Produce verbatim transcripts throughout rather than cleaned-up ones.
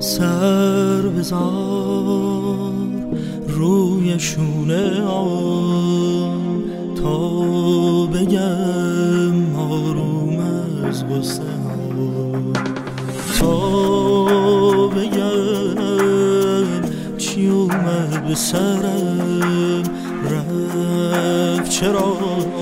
سر بذار روی شونه آن تا بگم آروم از غصه ها، تا بگم چی اومد به سرم رفت چرا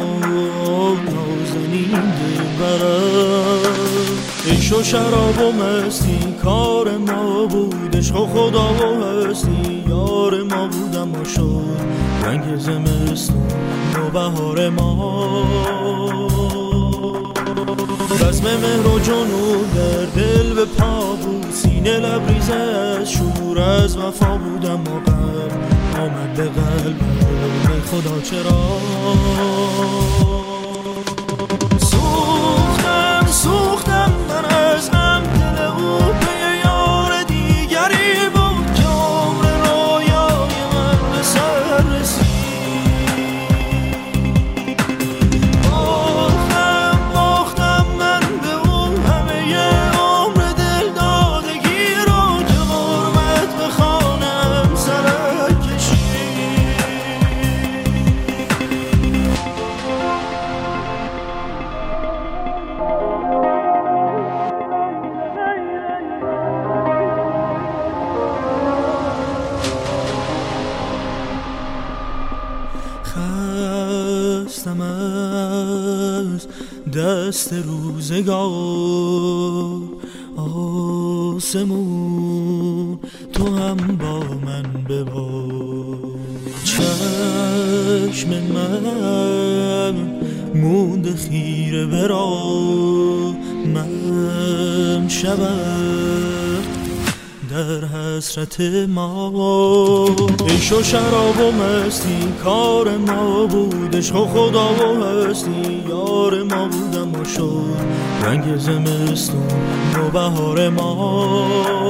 نازنین دلبرم. عشق و شراب و مستی کار ما بود، عشق و خدا و هستی یار ما بود، اما شد رنگ زمستون و بهار ما. بزم مهر و جنون در دل به پا بود، سینه لبریزه از شور از وفا بود، اما قلب آمد به قلبم خدا چرا. سوختم سوختم من از هم، دل او به یار دیگری بود که عمر رویای من به سر رسید. باختم باختم من به اون همه عمر دل دادگی رو که غربت به خانم سرک کشید. خستم از دست روزگار، آسمون تو هم با من ببار. چشم من مونده خیره به راه، من شبم در حسرت ما. عشق و شراب و مستی کار ما بود، عشق و خدا و هستی یار ما بود، اما شد رنگ زمستون و بهار ما.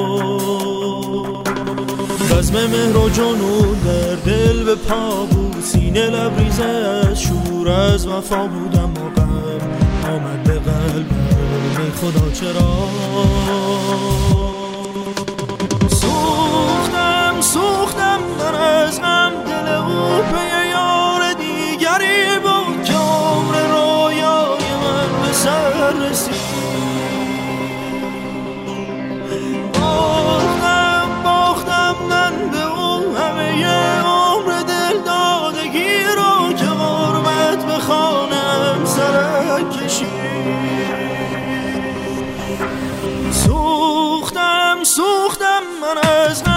بزم مهر و جنون در دل به پا بود، سینه لبریزه از شور از وفا بود، اما قلب آمد به قلبم خدا چرا. سوختم سوختم من از غم، دل او به یار دیگری بود که عمر رویای من به سر رسید. باختم باختم من به اون همه عمر دل دادگی رو که غربت به خانم سرک کشید. سوختم سوختم من از